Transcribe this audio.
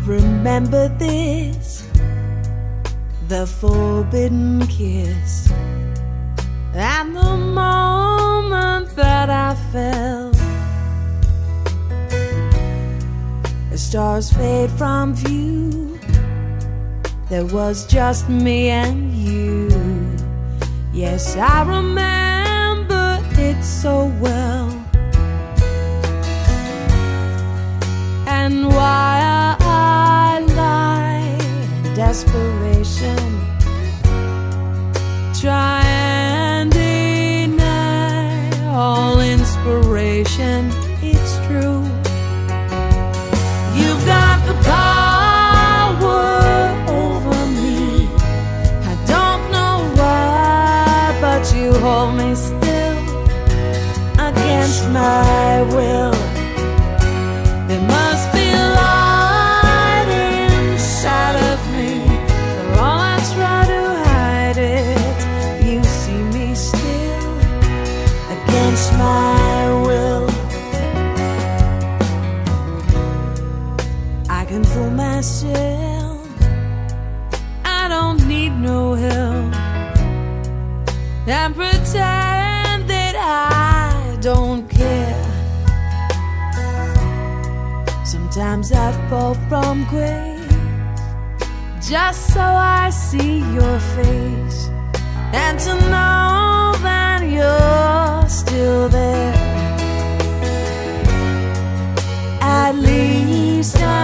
remember this, the forbidden kiss, and the moment that I fell. The stars fade from view, there was just me and you. Yes, I remember it so well. And while I lie in desperation, try and deny all inspiration, it's true. You've got the power over me. I don't know why, but you hold me still against my will. There must be light inside of me. For all I try to hide it, you see me still against my will. I can fool myself, I don't need no help, and pretend that I don't care. Sometimes I fall from grace just so I see your face, and to know that you're still there. At least